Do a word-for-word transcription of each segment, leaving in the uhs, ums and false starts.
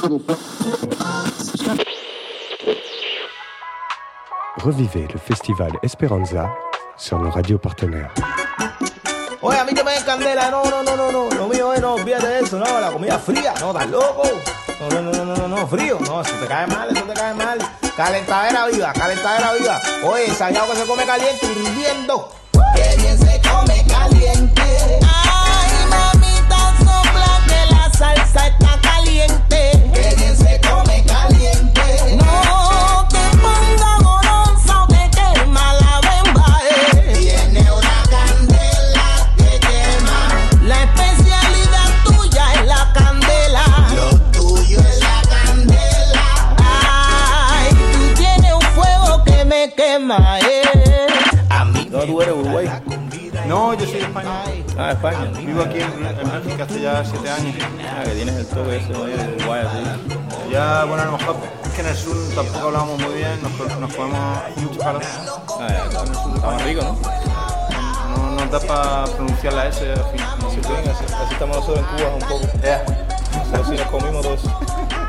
Revivez le festival Esperanza sur nos radios partenaires. Oye, a mí que me den candela, no, no, no, no, no, lo mío es no, olvídate de eso, no, la comida fría, no, estás loco. No, no, no, no, no, no, frío, no, eso te cae mal, eso te cae mal. Calentadera viva, calentadera viva. Oye, sabiado que se come caliente, hirviendo. Que bien se come caliente. Ay, mamita, sopla que la salsa está caliente. Que bien se come caliente. No te ponga golosa o te quema la bemba, eh. Tiene una candela que quema. La especialidad tuya es la candela. Lo tuyo es la candela. Ay, tú tienes un fuego que me quema, eh. No, tú eres Uruguay. No, yo soy de España. Ah, España. Vivo aquí en, en Bélgica hace ya siete años. Ah, que tienes el toque ese, oye, de Uruguay, así. Ya, bueno, a lo mejor es que en el sur tampoco hablamos muy bien, nos, nos comemos mucho calor. Ah, ya, claro, en el sur está más rico, ¿no? No nos da para pronunciar la S al fin. Sí, bien, así, así estamos nosotros en Cuba un poco. Yeah. Pero sí nos comimos todo eso.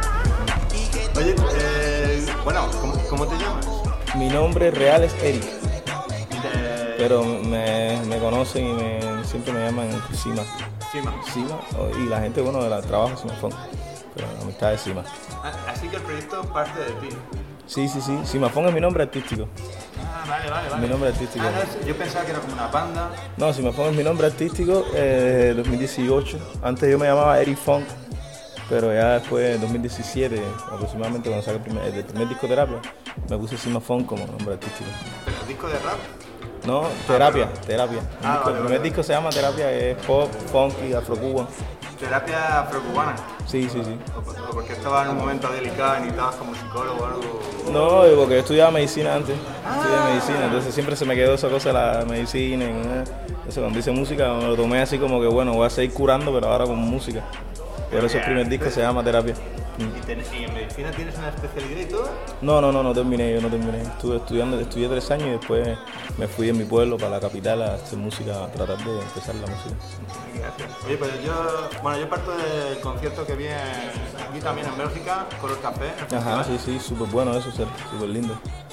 Oye, eh, bueno, ¿cómo, ¿cómo te llamas? Mi nombre real es Eric, Eh, pero me, me conocen y me, siempre me llaman Sima. Sima. Sima, y la gente, bueno, de la trabajo Simafón, pero la amistad es Sima. Ah, así que el proyecto parte de ti. Sí, sí, sí, Simafón es mi nombre artístico. Ah, vale, vale, vale. Mi nombre artístico. Ah, no, yo pensaba que era como una banda. No, Simafón es mi nombre artístico eh, dos mil dieciocho. Antes yo me llamaba Eric Funk, pero ya después, en dos mil diecisiete, aproximadamente, cuando saqué el primer, el primer disco Terapia, me puse Simafón como nombre artístico. ¿Pero el disco de rap? No, Terapia, Terapia. El, Ah, disco- vale, el primer vale. disco se llama Terapia, es pop, funk y afro-cuban. Terapia afrocubana. Sí, sí, sí. O por- o porque estaba en un momento delicado y necesitabas como psicólogo o algo. No, porque yo estudiaba medicina antes, estudié medicina, entonces siempre se me quedó esa cosa de la medicina. Y, eh, eso cuando hice música me lo tomé así como que bueno, voy a seguir curando, pero ahora con música. Por eso el primer disco se llama Terapia. ¿Y, ten- y en medicina tienes una especialidad y todo? No, no, no, no terminé, yo no terminé. Estuve estudiando, estudié tres años y después me fui en mi pueblo para la capital a hacer música, a tratar de empezar la música. Gracias. Oye, pues yo, bueno, yo parto del concierto que vi en- aquí también en Bélgica, Color Café. en el Ajá, festival. sí, sí, súper bueno eso, súper lindo.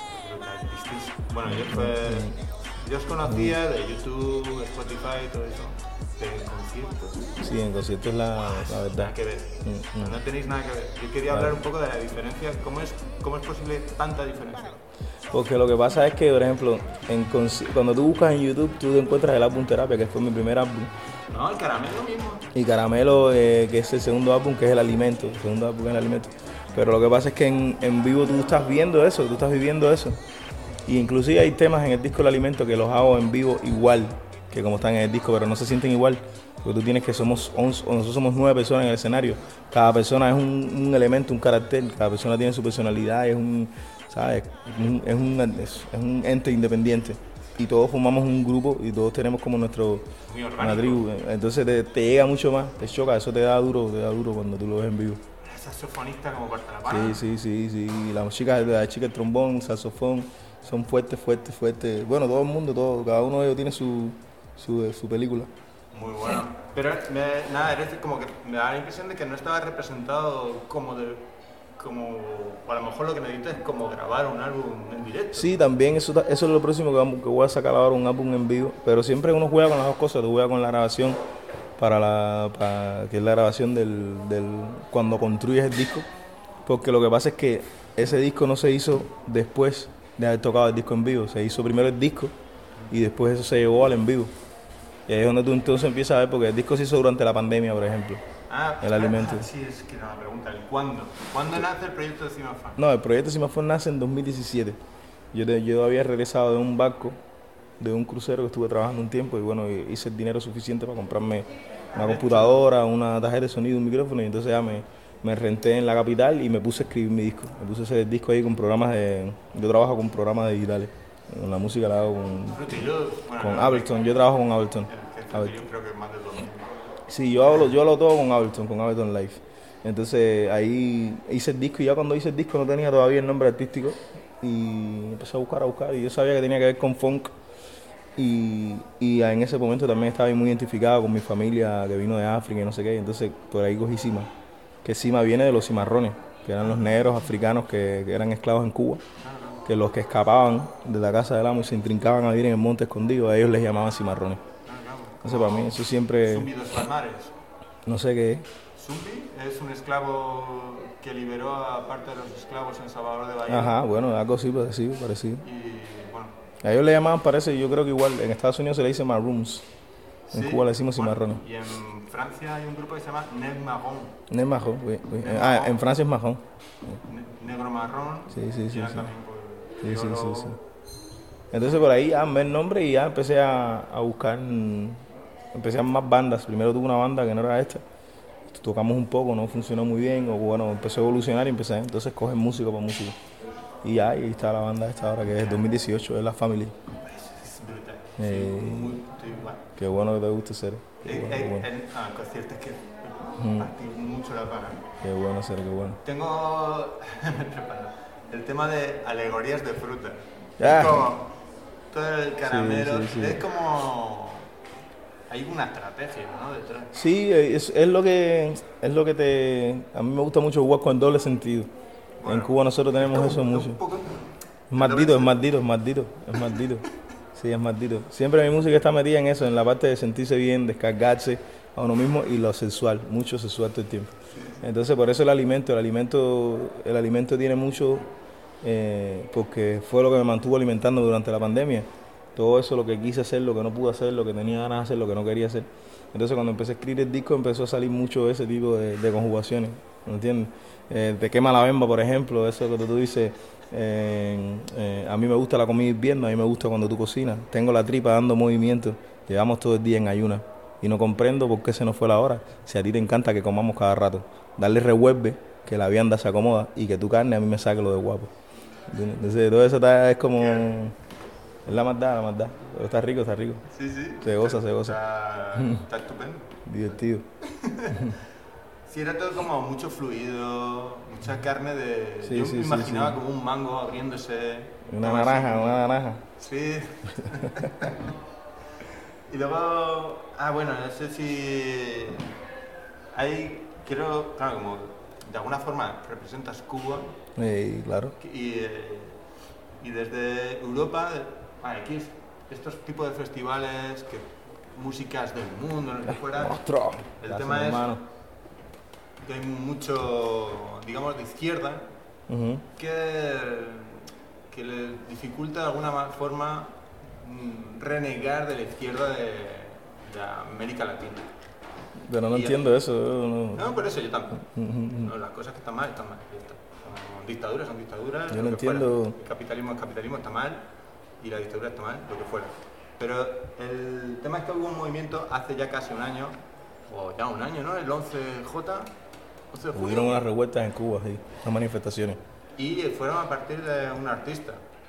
Bueno, yo, fue, yo os conocía de YouTube, Spotify y todo eso, de conciertos. Sí, en concierto es la, la verdad. Nada que ver. Mm, mm. No tenéis nada que ver. Yo quería hablar un poco de la diferencia. ¿Cómo es, cómo es posible tanta diferencia? Porque lo que pasa es que, por ejemplo, en conci- cuando tú buscas en YouTube, tú encuentras el álbum Terapia, que fue mi primer álbum, No, el caramelo mismo. y Caramelo, eh, que es el segundo álbum, que es El Alimento, el segundo álbum que es El Alimento. Pero lo que pasa es que en, en vivo tú estás viendo eso, tú estás viviendo eso. Y inclusive hay temas en el disco El Alimento que los hago en vivo igual que como están en el disco, pero no se sienten igual. Porque tú tienes que somos once, o nosotros somos nueve personas en el escenario. Cada persona es un, un elemento, un carácter, cada persona tiene su personalidad, es un, ¿sabes? Un- es, un, es, es un ente independiente. Y todos formamos un grupo y todos tenemos como nuestro Muy orgánico. una tribu. Entonces te, te llega mucho más, te choca, eso te da duro, te da duro cuando tú lo ves en vivo. Saxofonista como parte de la banda. Sí, sí, sí, sí. Las chicas, la chica del trombón, saxofón, son fuertes, fuertes, fuertes. Bueno, todo el mundo, todo, cada uno de ellos tiene su, su, su película. Muy bueno. Pero me, nada, eres como que me da la impresión de que no estaba representado como de. Como. O a lo mejor lo que necesitas es como grabar un álbum en directo. Sí, también eso, ta- eso es lo próximo que, vamos- que voy a sacar ahora, un álbum en vivo. Pero siempre uno juega con las dos cosas, tú juegas con la grabación, para la, para, que es la grabación del, del cuando construyes el disco. Porque lo que pasa es que ese disco no se hizo después de haber tocado el disco en vivo. Se hizo primero el disco y después eso se llevó al en vivo. Y ahí es donde tú entonces empiezas a ver, porque el disco se hizo durante la pandemia, por ejemplo. Ah, El Alimento. ah, sí, es que era una pregunta. ¿El cuándo? ¿Cuándo nace el proyecto de Cimafan? No, el proyecto Simafón nace en dos mil diecisiete. Yo, te- yo había regresado de un barco, de un crucero que estuve trabajando un tiempo y bueno, hice el dinero suficiente para comprarme una computadora, una tarjeta de sonido, un micrófono y entonces ya me, me renté en la capital y me puse a escribir mi disco. Me puse a hacer el disco ahí con programas de... Yo trabajo con programas digitales. Con la música la hago con, Fruity Loop, bueno, con no, Ableton. Yo trabajo con Ableton. el que Ableton. yo creo que es más de dos mil. Sí, yo hablo, yo hablo todo con Ableton, con Ableton Live. Entonces ahí hice el disco y ya cuando hice el disco no tenía todavía el nombre artístico y empecé a buscar, a buscar y yo sabía que tenía que ver con funk y, y en ese momento también estaba muy identificado con mi familia que vino de África y no sé qué, entonces por ahí cogí Sima. que Cima viene de los cimarrones, que eran los negros africanos que, que eran esclavos en Cuba, que los que escapaban de la casa del amo y se intrincaban a vivir en el monte escondido, a ellos les llamaban cimarrones. Entonces para mí eso siempre... Zumbi dos Palmares. No sé qué es. Zumbi es un esclavo que liberó a parte de los esclavos en Salvador de Bahía. Ajá, bueno, algo así parecido, parecido. Y bueno, A ellos le llamaban, parece, yo creo que igual, en Estados Unidos se le dice maroons. En sí, Cuba le decimos bueno, cimarrones. Y en Francia hay un grupo que se llama Neg Marron. No es majón, oui, oui. Ah, en Francia es majón. Ne- negro marrón. Sí, sí, sí, y ya sí. también, pues, Sí, sí, criollo. sí, sí. Entonces por ahí ya me el nombre y ya empecé a, a buscar, mm, empecé a más bandas. Primero tuve una banda que no era esta. Tocamos un poco, no funcionó muy bien, o bueno, empezó a evolucionar y empecé entonces a coger músico para músico. Y ya, y ahí está la banda esta ahora que es dos mil dieciocho, es La Family. Es brutal. Eh, Sí, muy, estoy igual. Qué bueno que te guste ser. Qué Eh, bueno, qué eh, bueno. en ah, conciertos que Mm. partí mucho la pana. Qué bueno ser, qué bueno. Tengo me preparo, el tema de alegorías de fruta. Ah. Es como todo el caramelo, sí, sí. es como hay una estrategia, ¿no? Detrás. Sí, es, es lo que es lo que te... A mí me gusta mucho jugar con doble sentido. En Bueno, Cuba nosotros tenemos Como eso un mucho. poco- Es maldito, es maldito, es maldito, es maldito. Sí, es maldito. Siempre mi música está metida en eso, en la parte de sentirse bien, descargarse a uno mismo y lo sexual, mucho sexual todo el tiempo. Entonces por eso el alimento, el alimento, el alimento tiene mucho, eh, porque fue lo que me mantuvo alimentando durante la pandemia. Todo eso, lo que quise hacer, lo que no pude hacer, lo que tenía ganas de hacer, lo que no quería hacer. Entonces cuando empecé a escribir el disco empezó a salir mucho ese tipo de, de conjugaciones, ¿me entiendes? Eh, te quema la bemba, por ejemplo, eso que tú dices, eh, eh, a mí me gusta la comida hirviendo, a mí me gusta cuando tú cocinas, tengo la tripa dando movimiento, llevamos todo el día en ayuna y no comprendo por qué se nos fue la hora, si a ti te encanta que comamos cada rato, darle revuelve, que la vianda se acomoda y que tu carne a mí me saque lo de guapo. ¿Entiendes? Entonces todo eso está, es como, es la maldad, la maldad, pero está rico, está rico, Sí, sí. se goza, se goza, Está, está estupendo. divertido. Sí, era todo como mucho fluido, mucha carne de... Sí, Yo sí, me sí, imaginaba sí. como un mango abriéndose. Una algo así. naranja, una naranja. Sí. Y luego... Ah, bueno, no sé si... Hay... Quiero... Claro, como de alguna forma representas Cuba Eh, claro. y, eh, y desde Europa... ah, aquí es- estos tipos de festivales, que músicas del mundo, lo que fuera... ¡Ostras! El Gracias, tema es- hermano. que hay mucho, digamos, de izquierda, Ujú. que, que le dificulta de alguna ma- forma mm, renegar de la izquierda de, de América Latina. Pero no Y- entiendo eso. yo no- No, por eso yo tampoco. Ujú. No, las cosas que están mal, están mal. ya está. Son dictaduras, son dictaduras. Yo lo no que fuera. entiendo- El capitalismo, el capitalismo está mal y la dictadura está mal, lo que fuera. Pero el tema es que hubo un movimiento hace ya casi un año, o ya un año, ¿no? El once J, once de julio. Hubieron unas revueltas en Cuba, sí, unas manifestaciones. Y fueron a partir de un artista.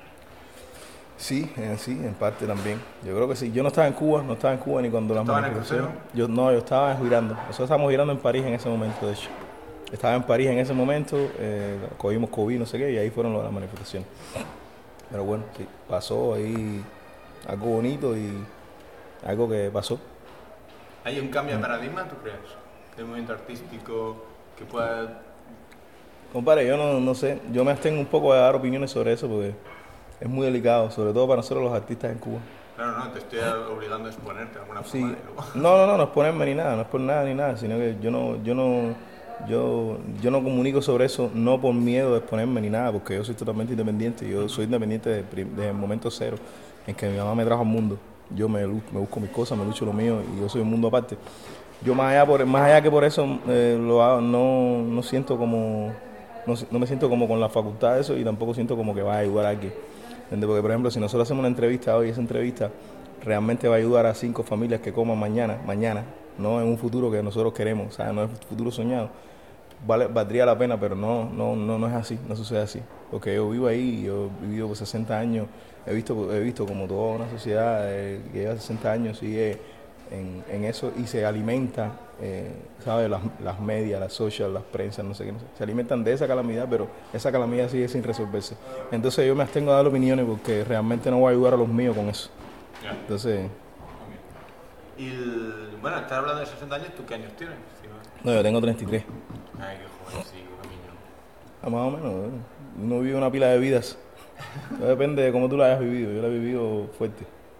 Sí, eh, sí, en parte también. Yo creo que sí. Yo no estaba en Cuba, no estaba en Cuba ni cuando las ¿Estaba en el manifestaciones. Yo no, yo estaba girando. Nosotros estábamos girando en París en ese momento, de hecho. Estaba en París en ese momento, eh, cogimos COVID, no sé qué, y ahí fueron las manifestaciones. Pero bueno, sí, pasó ahí algo bonito y algo que pasó. ¿Hay un Mm. cambio de paradigma, tú crees? De un movimiento artístico que pueda... Compadre, yo no, no sé, yo me abstengo un poco de dar opiniones sobre eso porque es muy delicado, sobre todo para nosotros los artistas en Cuba. Claro, no, te estoy obligando a exponerte de alguna Sí, forma. y luego- no, no, no, no es ponerme ni nada, no es por nada ni nada, sino que yo no, yo no, yo, yo no comunico sobre eso, no por miedo de exponerme ni nada, porque yo soy totalmente independiente, yo soy independiente desde, prim- desde el momento cero en que mi mamá me trajo al mundo. Yo me, lu- me busco mis cosas, me lucho lo mío y yo soy un mundo aparte. Yo más allá, por, más allá que por eso eh, lo hago, no, no siento como, no, si- no me siento como con la facultad de eso y tampoco siento como que va a ayudar a alguien. ¿Entiendes? Porque por ejemplo, si nosotros hacemos una entrevista hoy, esa entrevista realmente va a ayudar a cinco familias que coman mañana, mañana, no en un futuro que nosotros queremos, ¿sabes? No es un futuro soñado. Vale, valdría la pena, pero no, no, no, no es así, no sucede así. Porque yo vivo ahí, yo he vivido por sesenta años, he visto, he visto como toda una sociedad eh, que lleva sesenta años sigue en, en eso y se alimenta, eh, ¿sabes? Las, las medias, las social, las prensas, no sé qué, no sé. Se alimentan de esa calamidad, pero esa calamidad sigue sin resolverse. Entonces yo me abstengo a dar opiniones porque realmente no voy a ayudar a los míos con eso. Ya. Entonces, Y el- bueno, estás hablando de sesenta años, ¿tú qué años tienes? Si no- No, yo tengo treinta y tres. Ay, qué joven, sí, qué niño. Ah, más o menos. ¿eh? Uno vive una pila de vidas. Todo depende de cómo tú la hayas vivido. Yo la he vivido fuerte.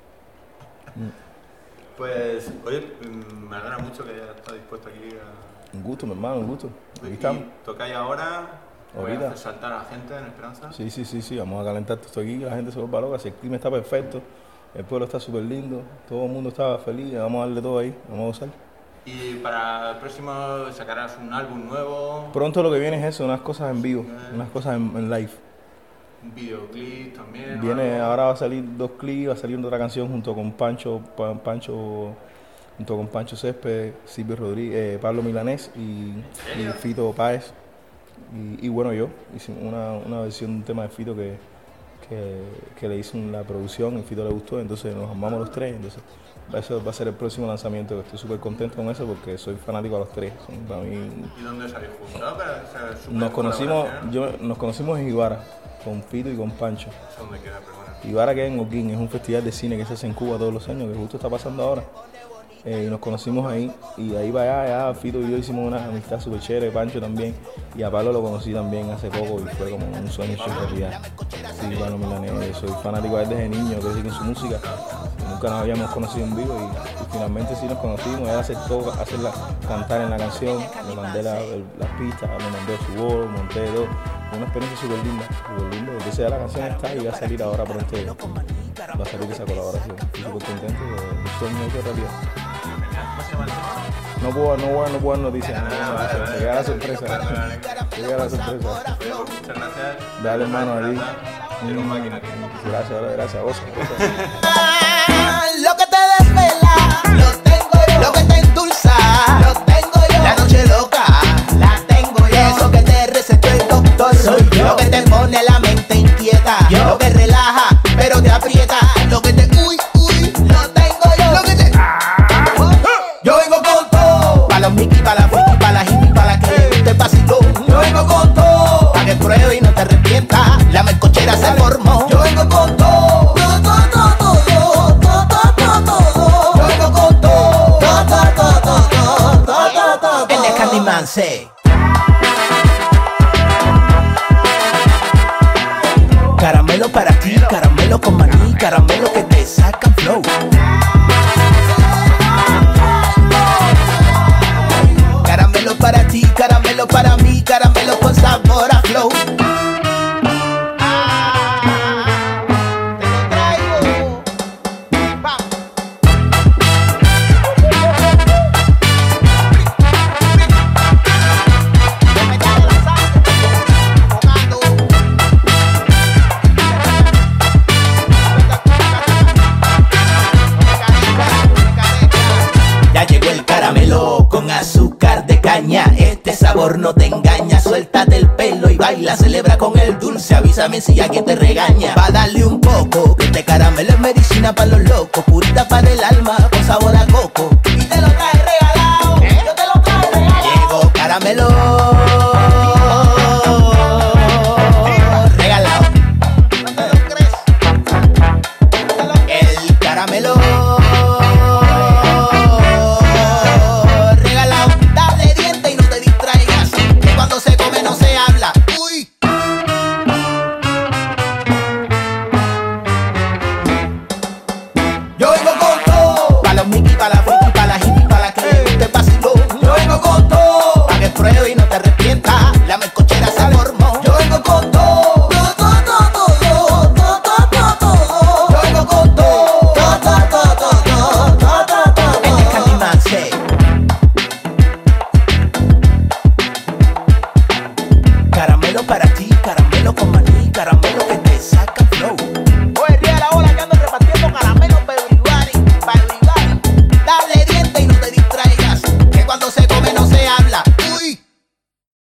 Pues, oye, mm, me alegra mucho que hayas estado dispuesto aquí a... Un gusto, mi hermano, un gusto. Aquí ¿Y estamos. tocáis ahora? ¿Voy a Ahorita. hacer saltar a la gente en Esperanza? Sí, sí, sí, sí. Vamos a calentar todo esto aquí. La gente se vuelva loca. Si el clima está perfecto, el pueblo está súper lindo, todo el mundo está feliz. Vamos a darle todo ahí. Vamos a gozar. Y para el próximo sacarás un álbum nuevo, Pronto lo que viene es eso, unas cosas en vivo, unas cosas en, en live. un videoclip también. Viene, algo. ahora va a salir dos clips, va a salir otra canción junto con Pancho, Pa- Pancho, junto con Pancho Césped, Silvio Rodríguez, eh, Pablo Milanés y, y Fito Páez. Y, y bueno, yo hicimos una, una versión de un tema de Fito que, que, que le hice la producción y Fito le gustó, entonces nos armamos los tres. Entonces eso va a ser el próximo lanzamiento, que estoy súper contento con eso porque soy fanático a los tres. Son para mí, ¿Y dónde os habéis juntado para esa super nos conocimos, colaboración? yo, nos conocimos en Ibarra, con Fito y con Pancho. ¿Eso dónde queda, pero bueno? Ibarra queda en Holguín, es un festival de cine que se hace en Cuba todos los años, que justo está pasando ahora. Eh, y nos conocimos ahí, y de ahí para allá, ya Fito y yo hicimos una amistad súper chévere, Pancho también, y a Pablo lo conocí también hace poco y fue como un sueño hecho realidad. Sí, Pablo Milanés, soy fanático de él desde niño, crecí con su música, y nunca nos habíamos conocido en vivo, y, y finalmente sí nos conocimos, él aceptó hacerla, cantar en la canción, le mandé la- el- las pistas, me mandó su voz, monté todo, fue una experiencia súper linda, súper linda, entonces ya la canción está y va a salir ahora pronto, va a salir esa colaboración, estoy súper contento, de un sueño hecho realidad. ¿Cómo se llama el tema? No puedo, no puedo, no puedo dar noticias. No puedo dar vale, noticias. vale. Se queda la sorpresa. Vale, vale. Se queda la sorpresa. Oye, pues muchas gracias. Dale, hermano, a ti. Eres un máquina, tío. Gracias, gracias. Oso, oso. Lo que te desvela, lo tengo yo. Lo que te endulza, lo tengo yo. La noche loca, la tengo yo. Eso que te recetó el doctor, soy yo. Lo que te pone la mente inquieta, yo. Lo que relaja, pero te aprieta. Lo que te uy, uy, lo tengo yo. Lo que te yo vengo con todo. Pa' los Mickey, pa' la Friki, pa' la hippie, pa' la que le guste el vacilón. Yo vengo con todo. Pa' que pruebe y no te arrepientas. La melcochera se formó. Yo vengo con todo. Todo, todo, todo, todo, todo, todo. Yo vengo con todo. Todo, todo, todo, todo, todo. En el Candyman se. Caramelo para ti, caramelo con maní, caramelo que te saca flow. Caramelo para ti, caramelo para mí, caramelo con sabor a flow. Ah, te lo traigo. Pa. No me da la sangre, jugando. Ya llegó el caramelo con azúcar de caña. Este sabor no te engaña. Suéltate el pelo y baila. Celebra con el dulce. Avísame si alguien te regaña. Va a darle un poco. Que este caramelo es medicina para los locos. Purita para el alma con sabor a coco.